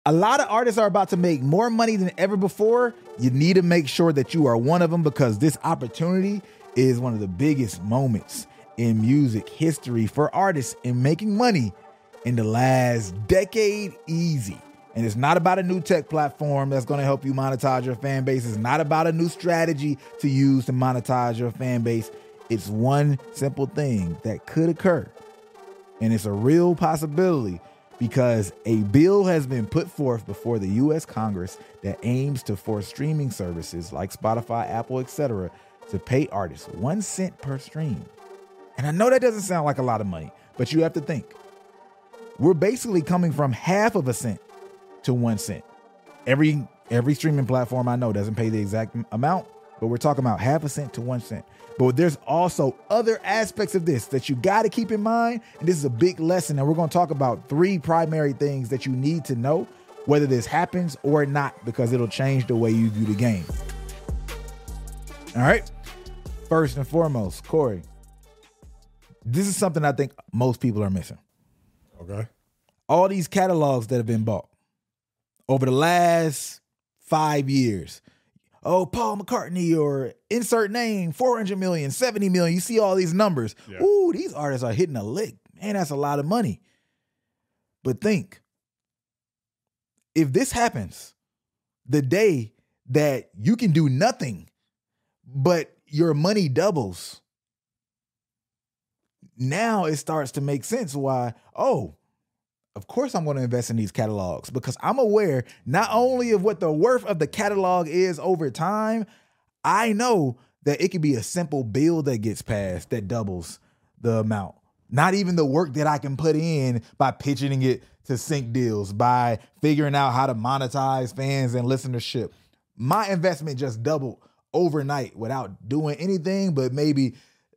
A lot of artists are about to make more money than ever before. You need to make sure that you are one of them, because this opportunity is one of the biggest moments in music history for artists in making money in the last decade easy. And it's not about a new tech platform that's going to help you monetize your fan base. It's not about a new strategy to use to monetize your fan base. It's one simple thing that could occur. And it's a real possibility, because a bill has been put forth before the U.S. Congress that aims to force streaming services like Spotify, Apple, etc. to pay artists 1 cent per stream. And I know that doesn't sound like a lot of money, but you have to think. We're basically coming from half of a cent to 1 cent. Every streaming platform I know doesn't pay the exact amount, but we're talking about half a cent to 1 cent. But there's also other aspects of this that you got to keep in mind. And this is a big lesson. And we're going to talk about 3 primary things that you need to know, whether this happens or not, because it'll change the way you view the game. All right. First and foremost, Corey, this is something I think most people are missing. Okay. All these catalogs that have been bought over the last 5 years. Oh, Paul McCartney or insert name, 400 million, 70 million. You see all these numbers. Yeah. Ooh, these artists are hitting a lick. Man, that's a lot of money. But think, if this happens the day that you can do nothing, but your money doubles, now it starts to make sense why, of course I'm going to invest in these catalogs, because I'm aware not only of what the worth of the catalog is over time, I know that it could be a simple bill that gets passed that doubles the amount. Not even the work that I can put in by pitching it to sync deals, by figuring out how to monetize fans and listenership. My investment just doubled overnight without doing anything but maybe,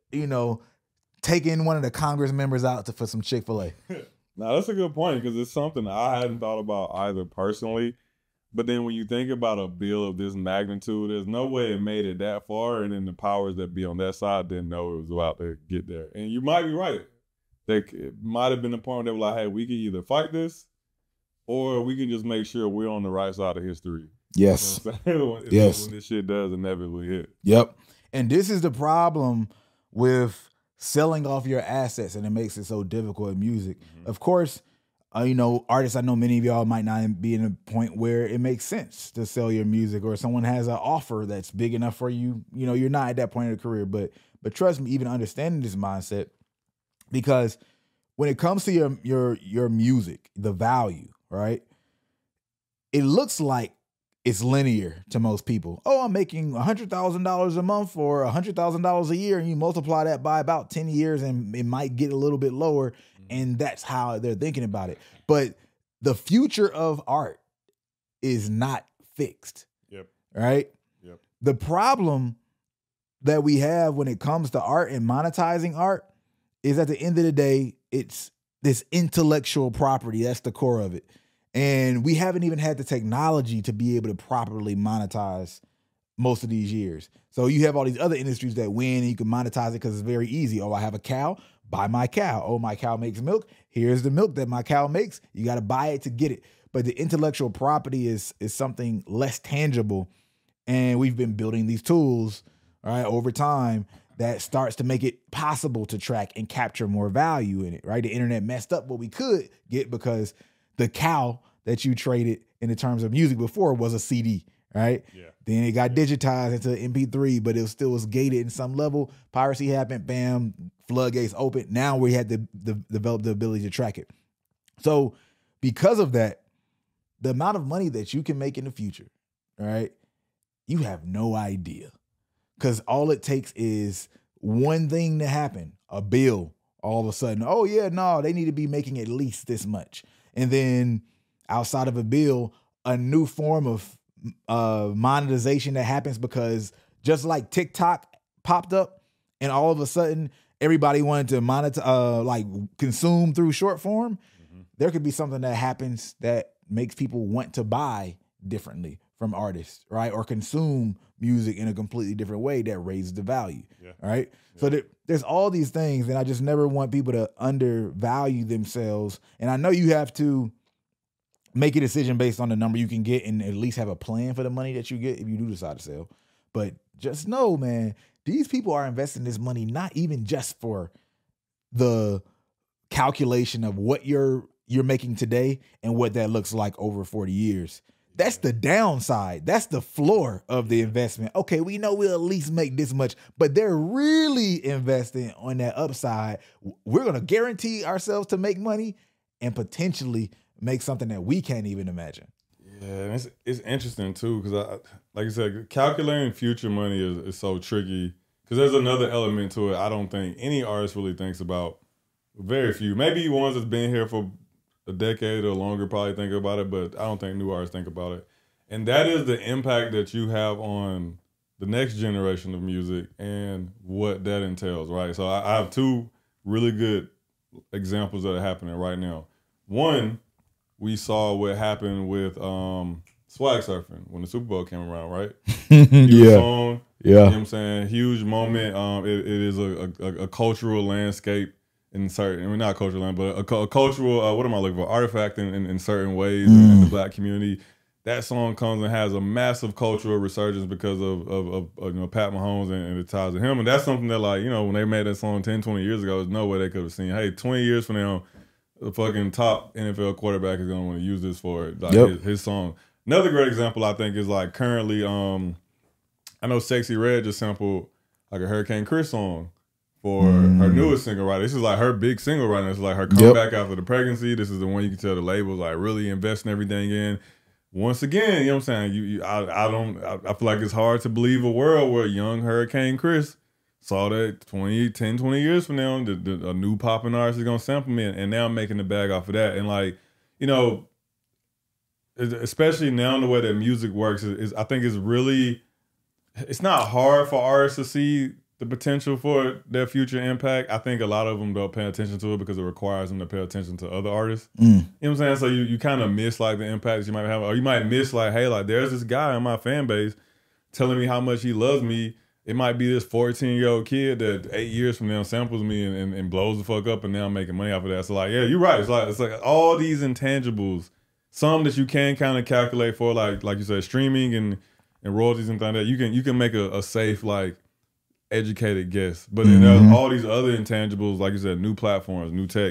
taking one of the Congress members out for some Chick-fil-A. Now, that's a good point, because it's something I hadn't thought about either personally. But then when you think about a bill of this magnitude, there's no way it made it that far. And then the powers that be on that side didn't know it was about to get there. And you might be right. It might have been a point that was like, hey, we can either fight this or we can just make sure we're on the right side of history. Yes. When yes. When this shit does inevitably hit. Yep. And this is the problem with selling off your assets, and it makes it so difficult in music. Mm-hmm. Of course, artists, I know many of y'all might not be in a point where it makes sense to sell your music, or someone has an offer that's big enough for you. You're not at that point of the career, but trust me, even understanding this mindset, because when it comes to your music, the value, right? It looks like it's linear to most people. Oh, I'm making $100,000 a month or $100,000 a year, and you multiply that by about 10 years and it might get a little bit lower, and that's how they're thinking about it. But the future of art is not fixed. Yep. Right? Yep. The problem that we have when it comes to art and monetizing art is, at the end of the day, it's this intellectual property. That's the core of it. And we haven't even had the technology to be able to properly monetize most of these years. So you have all these other industries that win, and you can monetize it because it's very easy. Oh, I have a cow, buy my cow. Oh, my cow makes milk. Here's the milk that my cow makes. You got to buy it to get it. But the intellectual property is something less tangible. And we've been building these tools, all right, over time that starts to make it possible to track and capture more value in it, right? The internet messed up what we could get, because the cow that you traded in the terms of music before was a CD, right? Yeah. Then it got digitized into MP3, but it still was gated in some level. Piracy happened, bam, floodgates open. Now we had to develop the ability to track it. So because of that, the amount of money that you can make in the future, right, you have no idea. Because all it takes is one thing to happen, a bill, all of a sudden, oh yeah, no, they need to be making at least this much. And then outside of a bill, a new form of monetization that happens, because just like TikTok popped up and all of a sudden everybody wanted to monetize, consume through short form, there could be something that happens that makes people want to buy differently from artists, right? Or consume music in a completely different way that raises the value, right? Yeah. So there's all these things, and I just never want people to undervalue themselves. And I know you have to make a decision based on the number you can get and at least have a plan for the money that you get if you do decide to sell. But just know, man, these people are investing this money not even just for the calculation of what you're making today and what that looks like over 40 years. That's the downside. That's the floor of the investment. Okay, we know we'll at least make this much, but they're really investing on that upside. We're going to guarantee ourselves to make money and potentially make something that we can't even imagine. Yeah, and it's interesting too, because like I said, calculating future money is so tricky, because there's another element to it I don't think any artist really thinks about. Very few. Maybe ones that's been here for a decade or longer probably think about it, but I don't think new artists think about it. And that is the impact that you have on the next generation of music and what that entails, right? So I have two really good examples that are happening right now. One, we saw what happened with Swag Surfing when the Super Bowl came around, right? Yeah. Song, yeah. You know what I'm saying? Huge moment. It is a cultural landscape in certain, I mean, not cultural land, but a cultural, what am I looking for? Artifact in certain ways in the Black community. That song comes and has a massive cultural resurgence because of you know, Pat Mahomes and the ties to him. And that's something that, like, you know, when they made that song 10, 20 years ago, there's no way they could have seen, hey, 20 years from now, the fucking top NFL quarterback is going to want to use this for it, like his song. Another great example, I think, is like currently, I know Sexy Red just sampled like a Hurricane Chris song for her newest single, right? This is like her big single right now. It's like her comeback after the pregnancy. This is the one you can tell the label's like really investing everything in. Once again, you know what I'm saying? I feel like it's hard to believe a world where young Hurricane Chris saw that 10, 20 years from now, a new popping artist is gonna sample me, and now I'm making the bag off of that. And like, you know, especially now the way that music works is I think it's not hard for artists to see the potential for their future impact. I think a lot of them don't pay attention to it because it requires them to pay attention to other artists. You know what I'm saying? So you kind of miss like the impact that you might have, or you might miss like, hey, like there's this guy in my fan base telling me how much he loves me. It might be this 14-year-old kid that 8 years from now samples me and blows the fuck up, and now I'm making money off of that. So like, yeah, you're right. It's like all these intangibles, some that you can kind of calculate for, like you said, streaming and royalties and things like that. You can make a safe, like, educated guess, but then there's all these other intangibles, like you said, new platforms, new tech,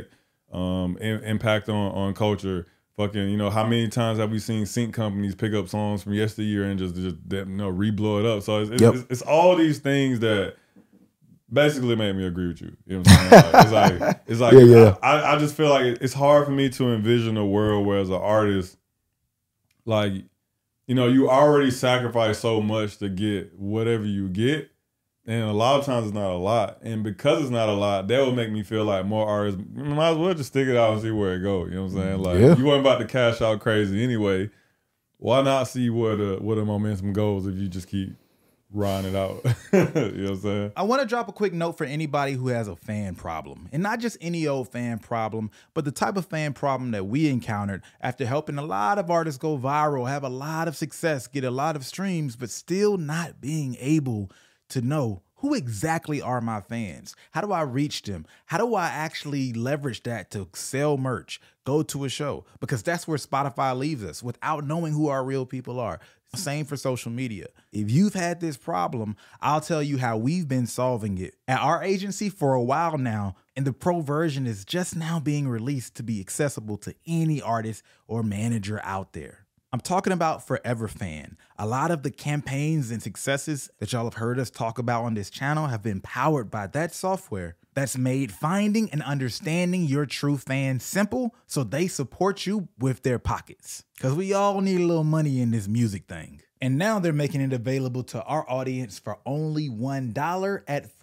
impact on culture. Fucking, you know, how many times have we seen sync companies pick up songs from yesteryear and just you know, re-blow it up? So it's all these things that basically made me agree with you. You know what I'm saying? It's like yeah. I just feel like it's hard for me to envision a world where, as an artist, like, you know, you already sacrifice so much to get whatever you get. And a lot of times it's not a lot. And because it's not a lot, that would make me feel like more artists might as well just stick it out and see where it goes. You know what I'm saying? Like, you weren't about to cash out crazy anyway. Why not see where the momentum goes if you just keep riding it out? You know what I'm saying? I want to drop a quick note for anybody who has a fan problem. And not just any old fan problem, but the type of fan problem that we encountered after helping a lot of artists go viral, have a lot of success, get a lot of streams, but still not being able to know who exactly are my fans. How do I reach them? How do I actually leverage that to sell merch, go to a show? Because that's where Spotify leaves us, without knowing who our real people are. Same for social media. If you've had this problem, I'll tell you how we've been solving it at our agency for a while now, and the pro version is just now being released to be accessible to any artist or manager out there. I'm talking about Forever Fan. A lot of the campaigns and successes that y'all have heard us talk about on this channel have been powered by that software that's made finding and understanding your true fans simple, so they support you with their pockets. Because we all need a little money in this music thing. And now they're making it available to our audience for only $1 at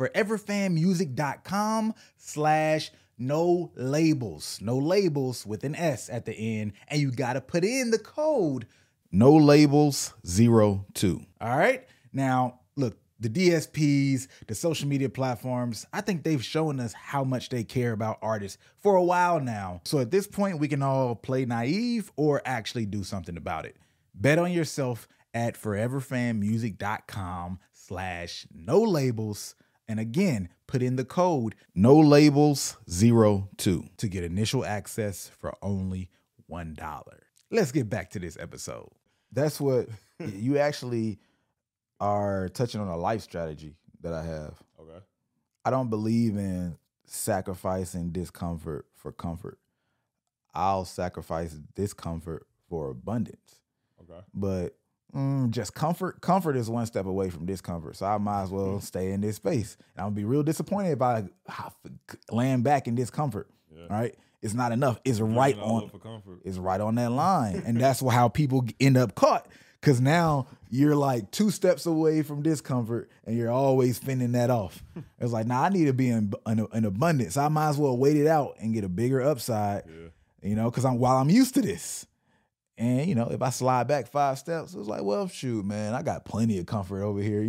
foreverfanmusic.com/no labels. No labels with an S at the end. And you got to put in the code No Labels 02. All right. Now, look, the DSPs, the social media platforms, I think they've shown us how much they care about artists for a while now. So at this point, we can all play naive or actually do something about it. Bet on yourself at foreverfanmusic.com/no labels. And again, put in the code No Labels 02 to get initial access for only $1. let's get back to this episode. That's what you actually are touching on, a life strategy that I have. Okay. I don't believe in sacrificing discomfort for comfort. I'll sacrifice discomfort for abundance. Okay. But just comfort is one step away from discomfort. So I might as well stay in this space. And I'll be real disappointed if I land back in discomfort. Yeah. Right? It's not enough. It's right on that line. And that's how people end up caught. Because now you're like 2 steps away from discomfort and you're always fending that off. It's like, nah, I need to be in abundance. I might as well wait it out and get a bigger upside, because while I'm used to this. And, if I slide back 5 steps, it's like, well, shoot, man, I got plenty of comfort over here,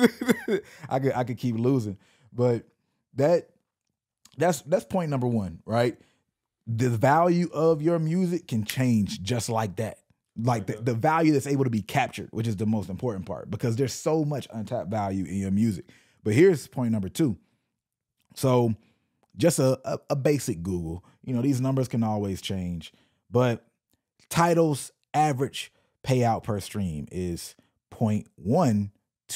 I could keep losing. But that's point number 1, right? The value of your music can change just like that. Like the value that's able to be captured, which is the most important part, because there's so much untapped value in your music. But here's point number 2. So just a basic Google, these numbers can always change, but Tidal's average payout per stream is 0.1284.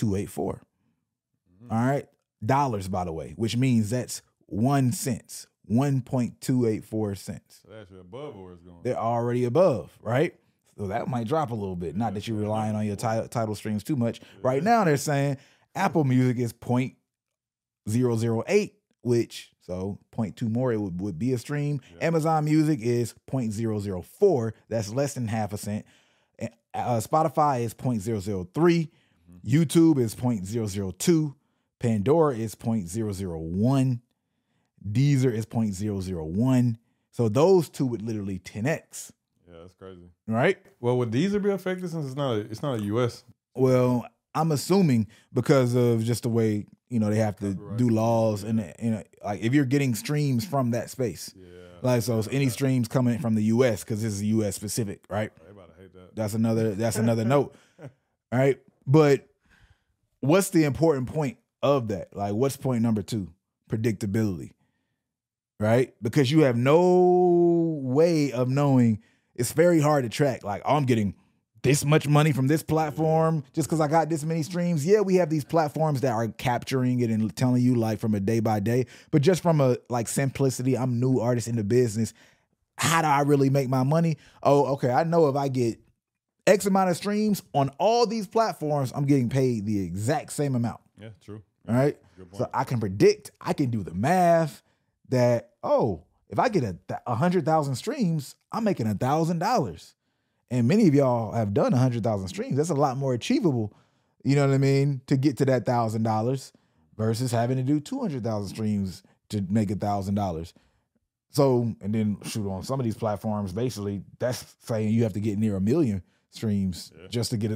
Mm-hmm. All right. Dollars, by the way, which means that's 1 cent, 1.284 cents. So that's above where it's going. They're already above, right? So that might drop a little bit. Not that you're relying on your Tidal streams too much. Yeah. Right now, they're saying Apple Music is 0.008, which, so 0.2 more, it would be a stream. Yeah. Amazon Music is 0.004. That's less than half a cent. Spotify is 0.003. Mm-hmm. YouTube is 0.002. Pandora is 0.001. Deezer is 0.001. So those two would literally 10x. Yeah, that's crazy. Right? Well, would Deezer be affected since it's not a US? Well, I'm assuming because of just the way, they have to do laws and like if you're getting streams from that space. Yeah. Like so any streams coming from the US, because this is US specific, right? Everybody hate that. That's another note. All right. But what's the important point of that? Like what's point number 2? Predictability. Right? Because you have no way of knowing. It's very hard to track. Like, I'm getting this much money from this platform just because I got this many streams. Yeah, we have these platforms that are capturing it and telling you like from a day by day. But just from a like simplicity, I'm new artist in the business. How do I really make my money? Oh, okay. I know if I get X amount of streams on all these platforms, I'm getting paid the exact same amount. Yeah, true. All right. So I can predict, I can do the math that, if I get 100,000 streams, I'm making $1,000. And many of y'all have done 100,000 streams. That's a lot more achievable, you know what I mean, to get to that $1,000 versus having to do 200,000 streams to make $1,000. So, and then shoot, on some of these platforms, basically that's saying you have to get near 1 million streams just to get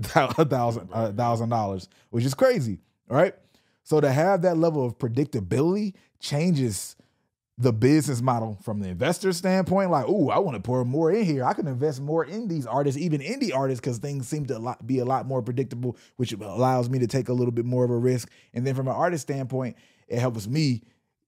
$1,000, which is crazy, right? So to have that level of predictability changes the business model from the investor standpoint. Like, I want to pour more in here. I can invest more in these artists, even indie artists, because things seem to be a lot more predictable, which allows me to take a little bit more of a risk. And then from an artist standpoint, it helps me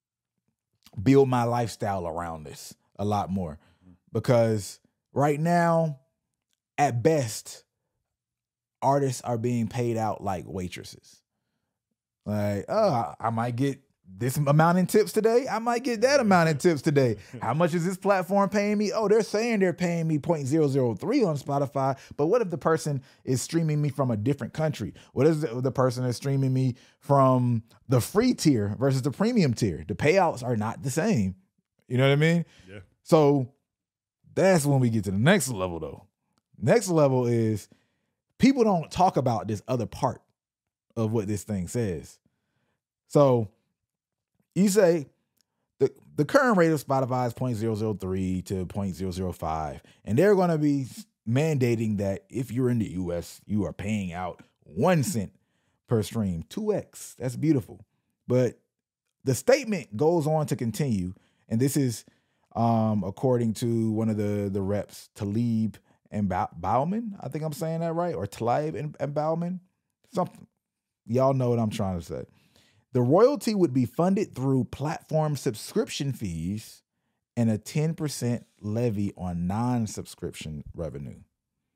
build my lifestyle around this a lot more. Because right now, at best, artists are being paid out like waitresses. Like, I might get this amount in tips today. I might get that amount in tips today. How much is this platform paying me? Oh, they're saying they're paying me 0.003 on Spotify. But what if the person is streaming me from a different country? What if the person is streaming me from the free tier versus the premium tier? The payouts are not the same. You know what I mean? Yeah. So that's when we get to the next level, though. Next level is people don't talk about this other part of what this thing says. So you say the current rate of Spotify is 0.003 to 0.005, and they're going to be mandating that if you're in the US, you are paying out 1 cent per stream, 2x. That's beautiful. But the statement goes on to continue, and this is according to one of the reps, Talib and Bauman. I think I'm saying that right, or Talib and Bauman. Something. Y'all know what I'm trying to say. The royalty would be funded through platform subscription fees and a 10% levy on non-subscription revenue.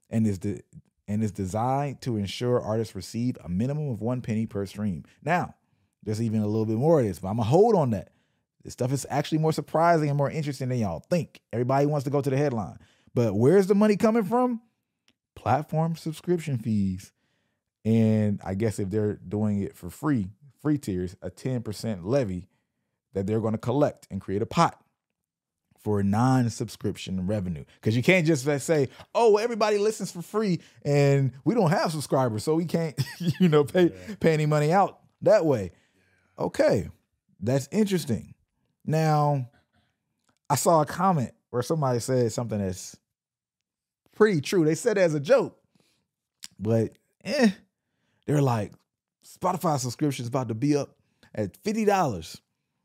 and is designed to ensure artists receive a minimum of 1 penny per stream. Now, there's even a little bit more of this, but I'm gonna hold on that. This stuff is actually more surprising and more interesting than y'all think. Everybody wants to go to the headline, but where's the money coming from? Platform subscription fees. And I guess if they're doing it for free tiers, a 10% levy that they're going to collect and create a pot for non-subscription revenue. Because you can't just say, oh, everybody listens for free and we don't have subscribers, so we can't, pay any money out that way. Okay, that's interesting. Now, I saw a comment where somebody said something that's pretty true. They said it as a joke, but they're like, Spotify subscription is about to be up at $50.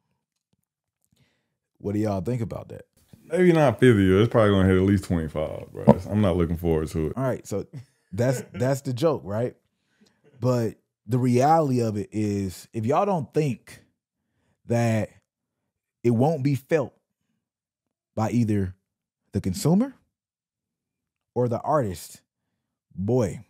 What do y'all think about that? Maybe not 50. It's probably gonna hit at least 25, bro. I'm not looking forward to it. All right, so that's the joke, right? But the reality of it is, if y'all don't think that it won't be felt by either the consumer or the artist, boy,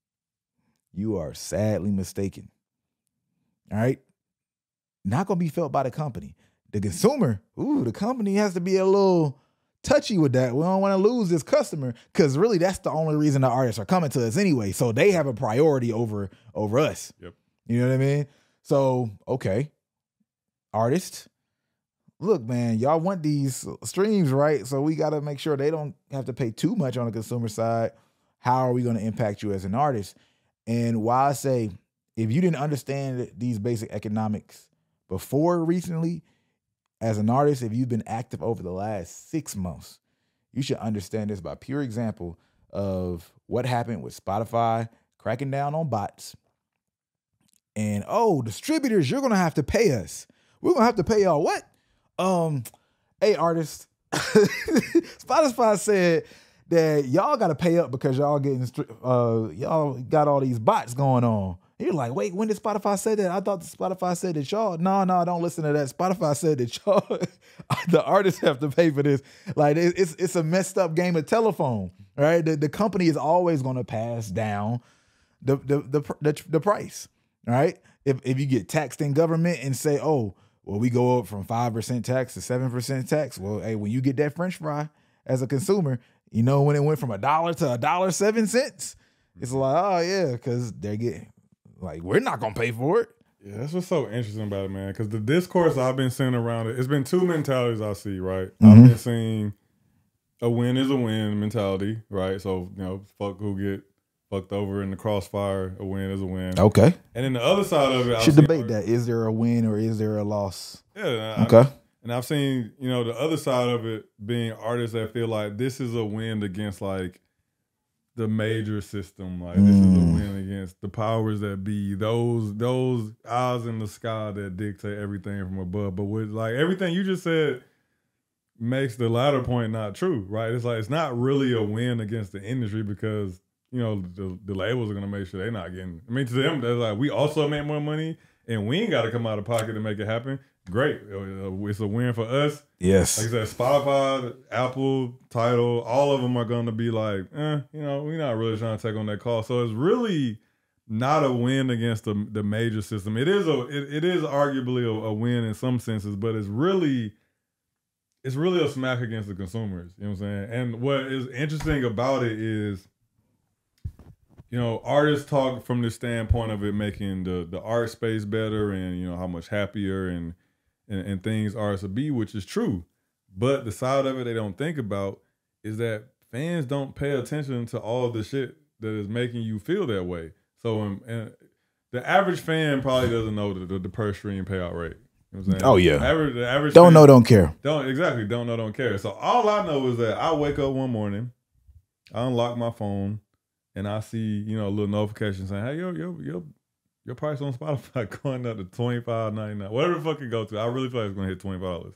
you are sadly mistaken. All right? Not going to be felt by the company. The consumer, the company has to be a little touchy with that. We don't want to lose this customer, because really that's the only reason the artists are coming to us anyway. So they have a priority over us. Yep. You know what I mean? So, okay. Artists, look, man, y'all want these streams, right? So we got to make sure they don't have to pay too much on the consumer side. How are we going to impact you as an artist? And why I say, if you didn't understand these basic economics before recently, as an artist, if you've been active over the last 6 months, you should understand this by pure example of what happened with Spotify cracking down on bots. And, distributors, you're going to have to pay us. We're going to have to pay y'all what? Hey, artists, Spotify said that y'all got to pay up because y'all y'all got all these bots going on. And you're like, wait, when did Spotify say that? I thought Spotify said that y'all. No, don't listen to that. Spotify said that y'all, the artists have to pay for this. Like, it's a messed up game of telephone, right? The company is always going to pass down the price, right? If you get taxed in government and say, we go up from 5% tax to 7% tax. Well, hey, when you get that French fry as a consumer, when it went from $1 to $1.07, it's like, because they're getting, like, we're not going to pay for it. Yeah, that's what's so interesting about it, man. Because the discourse I've been seeing around it, it's been two mentalities I see, right? Mm-hmm. I've been seeing a win is a win mentality, right? So, fuck who get fucked over in the crossfire, a win is a win. Okay. And then the other side of it, should debate that. Is there a win or is there a loss? Yeah. Okay. And I've seen, the other side of it being artists that feel like this is a win against, like, the major system. Like, this is a win against the powers that be, those eyes in the sky that dictate everything from above. But with, like, everything you just said makes the latter point not true, right? It's like, it's not really a win against the industry because, the labels are going to make sure they're not getting, to them, they're like, we also make more money and we ain't got to come out of pocket to make it happen. Great. It's a win for us. Yes. Like I said, Spotify, Apple, Tidal, all of them are going to be like, we're not really trying to take on that cost. So it's really not a win against the major system. It is arguably a win in some senses, but it's really a smack against the consumers. You know what I'm saying? And what is interesting about it is, artists talk from the standpoint of it making the art space better and, how much happier and things artists will be, which is true. But the side of it they don't think about is that fans don't pay attention to all of the shit that is making you feel that way. So and the average fan probably doesn't know the per stream payout rate. You know what I'm saying? Oh, yeah. The average don't fan, know, don't care. Don't care. So all I know is that I wake up one morning, I unlock my phone, and I see, a little notification saying, hey, your price on Spotify going up to $25.99. Whatever the fuck it go to. I really feel like it's going to hit $25.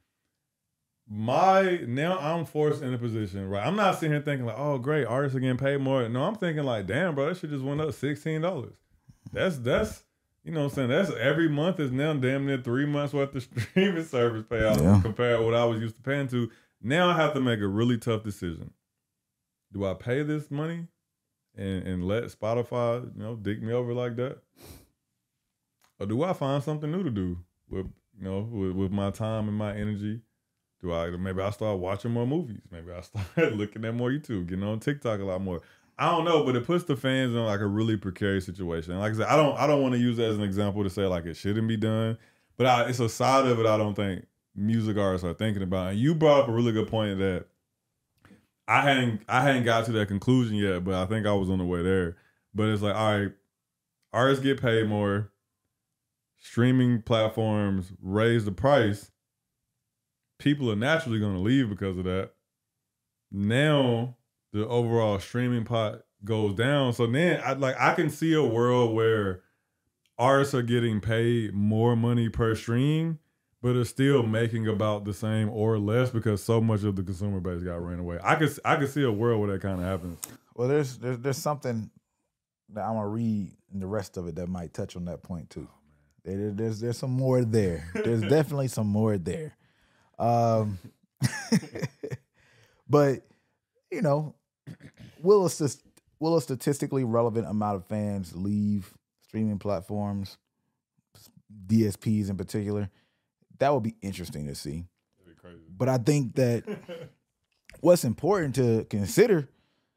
Now I'm forced in a position, right? I'm not sitting here thinking like, oh, great, artists are getting paid more. No, I'm thinking like, damn, bro, that shit just went up $16. That's you know what I'm saying? That's every month is now damn near 3 months worth of streaming service payout compared to what I was used to paying to. Now I have to make a really tough decision. do I pay this money and let Spotify, dick me over like that? Or do I find something new to do with my time and my energy? Maybe I start watching more movies. Maybe I start looking at more YouTube, getting on TikTok a lot more. I don't know, but it puts the fans in like a really precarious situation. And like I said, I don't want to use that as an example to say like it shouldn't be done, but it's a side of it I don't think music artists are thinking about. And you brought up a really good point that I hadn't got to that conclusion yet, but I think I was on the way there. But it's like, all right, artists get paid more, streaming platforms raise the price. People are naturally going to leave because of that. Now the overall streaming pot goes down. So then I can see a world where artists are getting paid more money per stream, but are still making about the same or less because so much of the consumer base got ran away. I could see a world where that kind of happens. Well, there's something that I'm gonna read in the rest of it that might touch on that point too. There's some more there. There's definitely some more there. But will a statistically relevant amount of fans leave streaming platforms, DSPs in particular? That would be interesting to see. That'd be crazy. But I think that what's important to consider,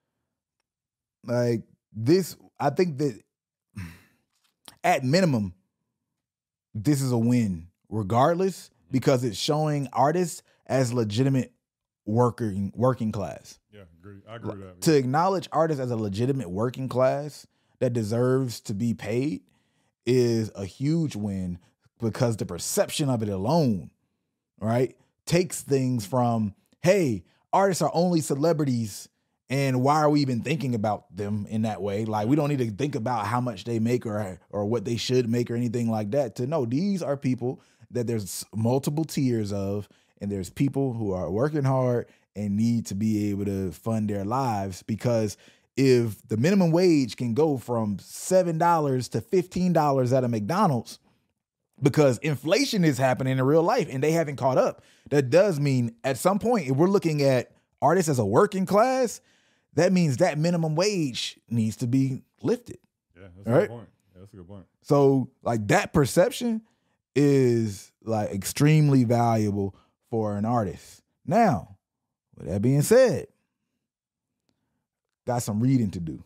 like this, I think that at minimum, this is a win regardless, because it's showing artists as legitimate working class. Yeah, I agree with that. To acknowledge artists as a legitimate working class that deserves to be paid is a huge win, because the perception of it alone, right, takes things from, hey, artists are only celebrities, and why are we even thinking about them in that way? Like, we don't need to think about how much they make or what they should make or anything like that. To know these are people that there's multiple tiers of, and there's people who are working hard and need to be able to fund their lives. Because if the minimum wage can go from $7 to $15 at a McDonald's, because inflation is happening in real life and they haven't caught up, that does mean at some point, if we're looking at artists as a working class, that means that minimum wage needs to be lifted. Yeah, that's a good point. Yeah, that's a good point. So like that perception is like extremely valuable for an artist. Now, with that being said, got some reading to do.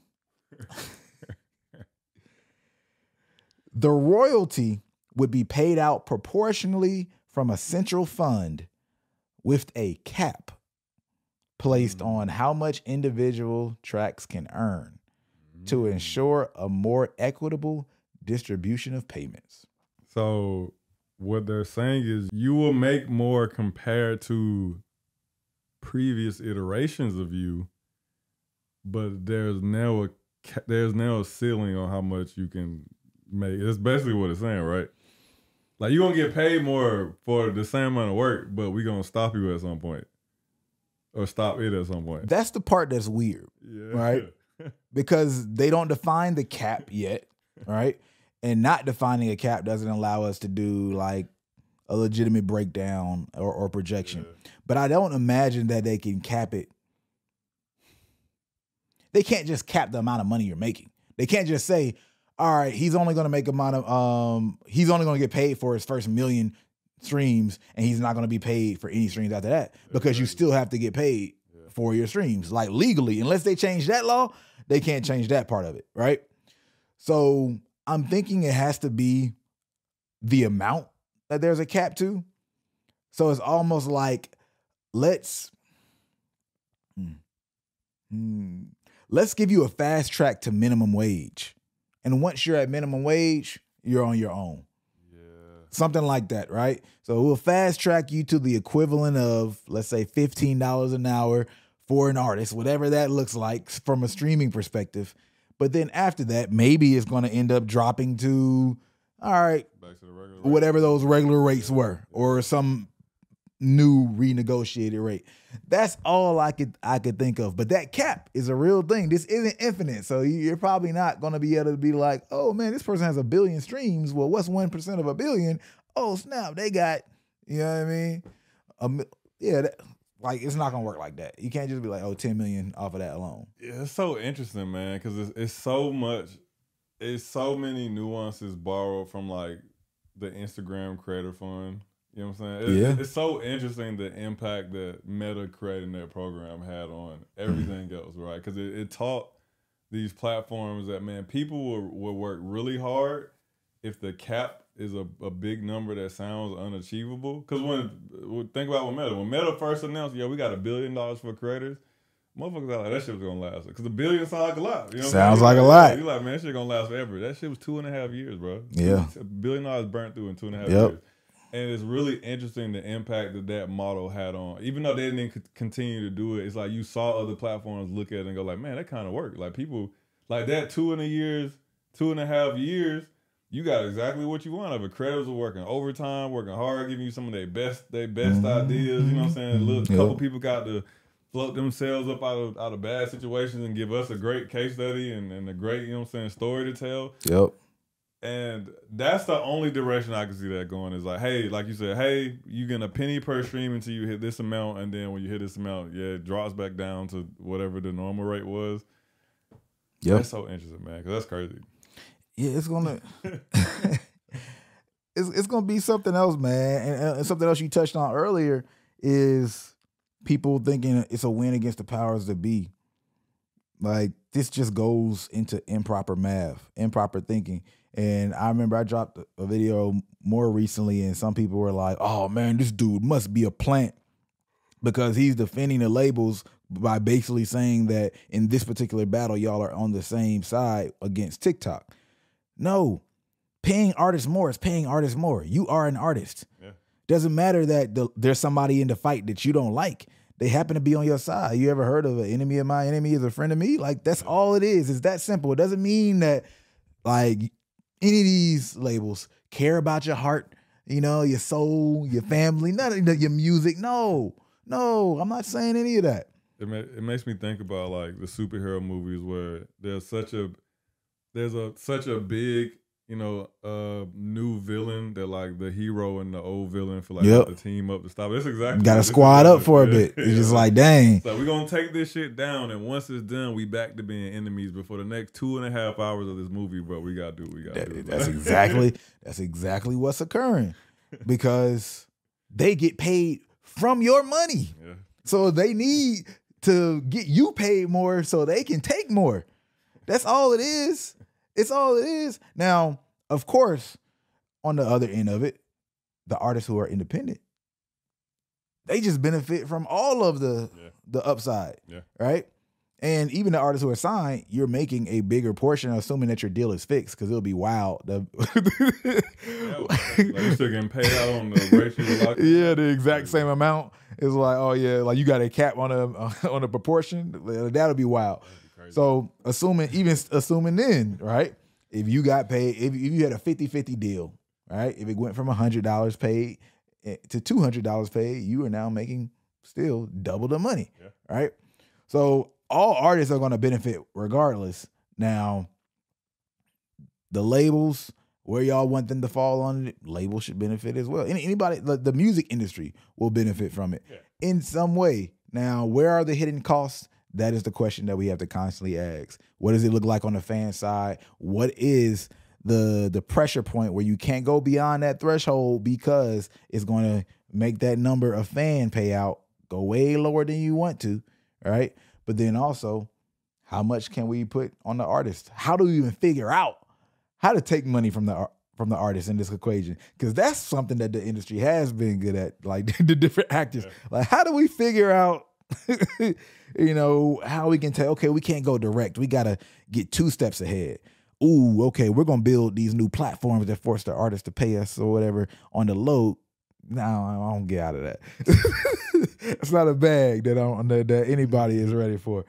The royalty would be paid out proportionally from a central fund with a cap placed on how much individual tracks can earn to ensure a more equitable distribution of payments. So what they're saying is you will make more compared to previous iterations of you, but there's now a ceiling on how much you can make. That's basically what it's saying, right? Like, you're going to get paid more for the same amount of work, but we're going to stop you at some point. Or stop it at some point. That's the part that's weird, right? Because they don't define the cap yet, right? And not defining a cap doesn't allow us to do like a legitimate breakdown or projection. Yeah. But I don't imagine that they can cap it. They can't just cap the amount of money you're making. They can't just say, all right, he's only going to make he's only going to get paid for his first million streams, and he's not going to be paid for any streams after that, because you still have to get paid for your streams. Like, legally, unless they change that law, they can't change that part of it, right? So I'm thinking it has to be the amount that there's a cap to. So it's almost like, let's give you a fast track to minimum wage. And once you're at minimum wage, you're on your own. Yeah. Something like that, right? So we'll fast track you to the equivalent of, let's say, $15 an hour for an artist, whatever that looks like from a streaming perspective. But then after that, maybe it's going to end up dropping to, all right, back to the regular whatever those regular rates were, or some new renegotiated rate. That's all I could think of. But that cap is a real thing. This isn't infinite. So you're probably not going to be able to be like, oh man, this person has 1 billion streams. Well, what's 1% of 1 billion? Oh snap, they got, you know what I mean? like it's not gonna work like that. You can't just be like, oh, 10 million off of that alone. Yeah, it's so interesting, man, because it's so much. It's so many nuances borrowed from like the Instagram Creator Fund. You know what I'm saying? It's so interesting the impact that Meta creating that program had on everything else, right? Because it taught these platforms that, man, people will work really hard if the cap is a big number that sounds unachievable. Because think about when Meta first announced, we got $1 billion for creators. Motherfuckers are like, that shit was gonna last. Because $1 billion sounds like a lot. You know sounds like a lot. You like, man, that shit gonna last forever. That shit was 2.5 years, bro. Yeah. $1 billion burnt through in 2.5 years. And it's really interesting the impact that model had on, even though they didn't continue to do it, it's like you saw other platforms look at it and go like, man, that kind of worked. Like people, like that 2.5 years, you got exactly what you want of it. Creators are working overtime, working hard, giving you some of their best ideas. You know what I'm saying? A couple people got to float themselves up out of bad situations and give us a great case study and a great, you know what I'm saying, story to tell. Yep. And that's the only direction I can see that going is like, hey, like you said, hey, you get a penny per stream until you hit this amount. And then when you hit this amount, it drops back down to whatever the normal rate was. Yeah. That's so interesting, man, because that's crazy. Yeah, it's gonna it's gonna be something else, man. And something else you touched on earlier is people thinking it's a win against the powers that be. Like this just goes into improper math, improper thinking. And I remember I dropped a video more recently, and some people were like, "Oh man, this dude must be a plant," because he's defending the labels by basically saying that in this particular battle, y'all are on the same side against TikTok. No, paying artists more is paying artists more. You are an artist. Yeah. Doesn't matter that there's somebody in the fight that you don't like. They happen to be on your side. You ever heard of an enemy of my enemy is a friend of me? Like that's all it is. It's that simple. It doesn't mean that like any of these labels care about your heart, you know, your soul, your family, none of your music. No, I'm not saying any of that. It makes me think about like the superhero movies where there's such a big, you know, new villain that like the hero and the old villain for like the team up to stop. That's exactly got to squad up for a bit. It's just like, dang. So we're gonna take this shit down, and once it's done, we back to being enemies. But for the next 2.5 hours of this movie, bro, we gotta do what we gotta do. That's exactly what's occurring, because they get paid from your money. Yeah. So they need to get you paid more so they can take more. That's all it is. It's all it is. Now, of course, on the other end of it, the artists who are independent, they just benefit from all of the upside, right? And even the artists who are signed, you're making a bigger portion, assuming that your deal is fixed, because it'll be wild. Like you're still getting paid out on the ratio. Yeah, the exact same amount. It's like, oh yeah, like you got a cap on a proportion. That'll be wild. So assuming then, right? If you got paid, if you had a 50-50 deal, right? If it went from $100 paid to $200 paid, you are now making still double the money, right? So all artists are going to benefit regardless. Now, the labels, where y'all want them to fall on it, labels should benefit as well. Anybody, the music industry will benefit from it in some way. Now, where are the hidden costs? That is the question that we have to constantly ask. What does it look like on the fan side? What is the pressure point where you can't go beyond that threshold because it's going to make that number of fan payout go way lower than you want to, right? But then also, how much can we put on the artist? How do we even figure out how to take money from the artist in this equation? Because that's something that the industry has been good at, like the different actors. Yeah. Like, how do we figure out, you know, how we can tell, okay, we can't go direct. We got to get 2 steps ahead. Ooh, okay, we're going to build these new platforms that force the artists to pay us or whatever on the low. No, I don't get out of that. It's not a bag that anybody is ready for.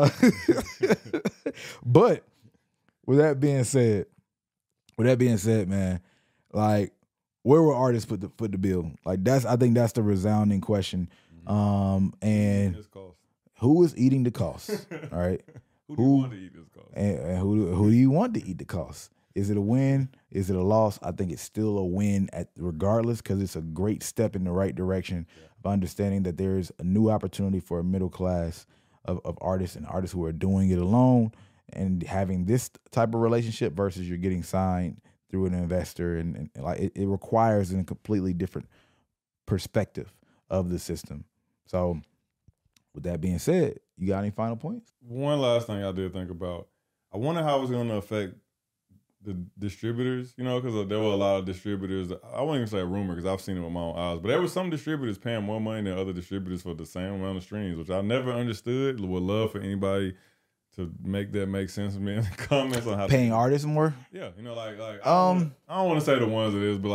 But with that being said, man, like, where will artists put the bill? Like, I think that's the resounding question. And who is eating the cost? All right. Who do you want to eat this cost? And who do you want to eat the cost? Is it a win? Is it a loss? I think it's still a win regardless, because it's a great step in the right direction of understanding that there's a new opportunity for a middle class of artists and artists who are doing it alone and having this type of relationship versus you're getting signed through an investor, and like it requires a completely different perspective of the system. So with that being said, you got any final points? One last thing I did think about. I wonder how it's going to affect the distributors, you know, because there were a lot of distributors. I won't even say a rumor because I've seen it with my own eyes, but there were some distributors paying more money than other distributors for the same amount of streams, which I never understood. Would love for anybody to make that make sense to me in the comments on how paying artists more. Yeah, you know, like I don't want to say the ones it is, but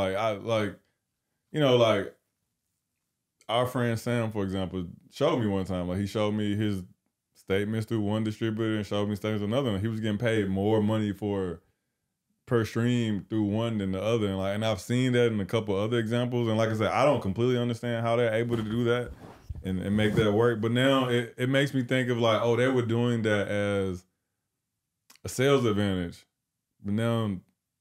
like our friend Sam, for example, showed me one time. Like he showed me his statements through one distributor and showed me statements through another. And he was getting paid more money per stream through one than the other. And I've seen that in a couple other examples. And like I said, I don't completely understand how they're able to do that and make that work. But now it makes me think of like, oh, they were doing that as a sales advantage. But now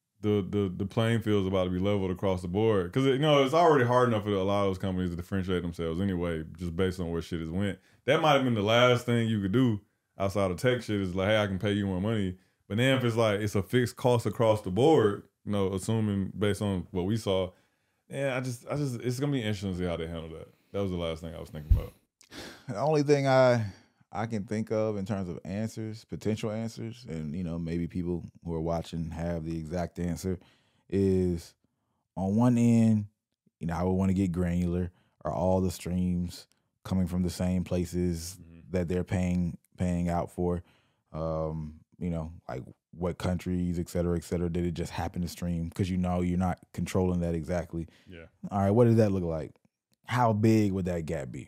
the playing field is about to be leveled across the board. Because, you know, it's already hard enough for a lot of those companies to differentiate themselves anyway, just based on where shit has went. That might have been the last thing you could do outside of tech shit is like, hey, I can pay you more money. But then if it's like it's a fixed cost across the board, you know, assuming based on what we saw, yeah, I just it's gonna be interesting to see how they handle that. That was the last thing I was thinking about. The only thing I can think of in terms of answers, potential answers, and you know, maybe people who are watching have the exact answer, is on one end, you know, I would want to get granular. Are all the streams coming from the same places that they're paying out for? You know, like what countries, et cetera, did it just happen to stream? Because you know you're not controlling that exactly. Yeah. All right, what did that look like? How big would that gap be?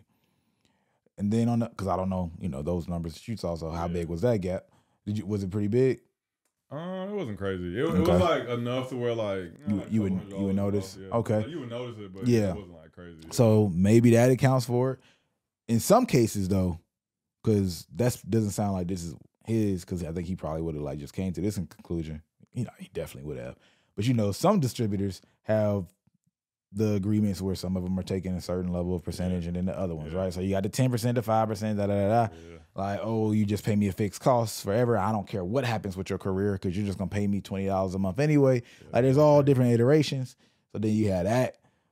And then because I don't know, you know, those numbers shoots also. How big was that gap? Was it pretty big? It wasn't crazy. It was like enough to where like you would notice. Yeah. Okay, like, you would notice it, but yeah, it wasn't like crazy. So maybe that accounts for it. In some cases, though, because that doesn't sound like this is his, because I think he probably would have like just came to this in conclusion. You know, he definitely would have. But you know, some distributors have the agreements where some of them are taking a certain level of percentage and then the other ones, right? So you got the 10% to 5%, da. Like, oh, you just pay me a fixed cost forever. I don't care what happens with your career because you're just gonna pay me $20 a month anyway. Like, there's all different iterations. So then you had that.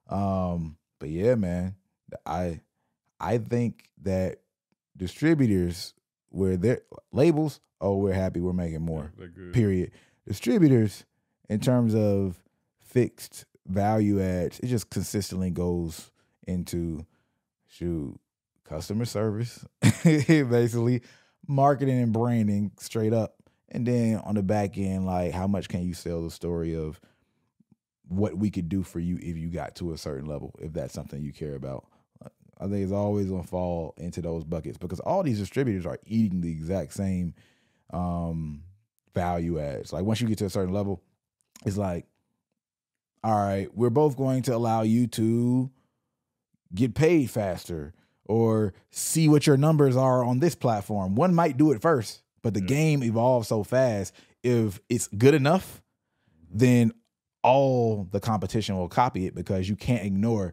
But yeah, man, I think that distributors, where their labels, oh, we're happy, we're making more. Period. Distributors, in terms of fixed value adds, it just consistently goes into customer service, basically marketing and branding straight up. And then on the back end, like, how much can you sell the story of what we could do for you if you got to a certain level, if that's something you care about. I think it's always going to fall into those buckets because all these distributors are eating the exact same value adds. Like, once you get to a certain level, it's like, all right, we're both going to allow you to get paid faster or see what your numbers are on this platform. One might do it first, but the game evolves so fast. If it's good enough, then all the competition will copy it because you can't ignore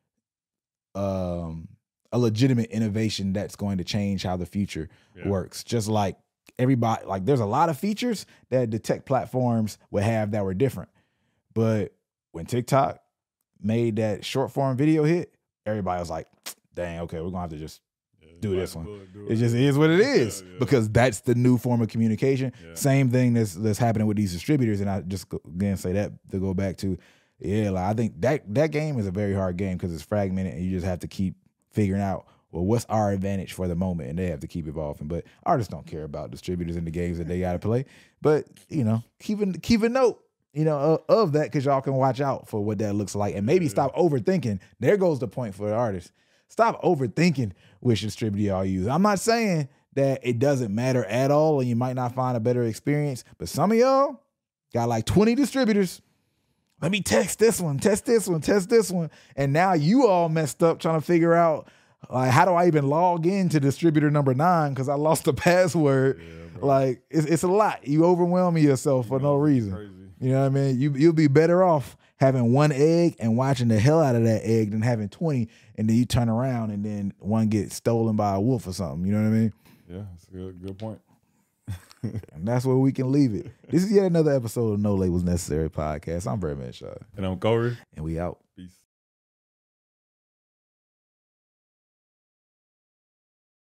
a legitimate innovation that's going to change how the future works. Just like everybody, like, there's a lot of features that the tech platforms would have that were different. But when TikTok made that short form video hit, everybody was like, dang, okay, we're going to have to just do this one. It just is what it is because that's the new form of communication. Same thing that's happening with these distributors. And I just again say that to go back to, like, I think that game is a very hard game because it's fragmented and you just have to keep figuring out, well, what's our advantage for the moment? And they have to keep evolving. But artists don't care about distributors and the games that they got to play. But, you know, keep a note, you know, of that, because y'all can watch out for what that looks like and maybe stop overthinking. There goes the point for the artist. Stop overthinking which distributor y'all use. I'm not saying that it doesn't matter at all and you might not find a better experience, but some of y'all got like 20 distributors. Let me test this one, test this one, test this one. And now you all messed up trying to figure out, like, how do I even log into distributor number 9 because I lost the password? Like, it's a lot. You overwhelming yourself for no reason. You know what I mean? You'll be better off having one egg and watching the hell out of that egg than having 20, and then you turn around and then one gets stolen by a wolf or something. You know what I mean? Yeah, that's a good point. And that's where we can leave it. This is yet another episode of No Labels Necessary podcast. I'm Birdman Shaw. And I'm Corey. And we out.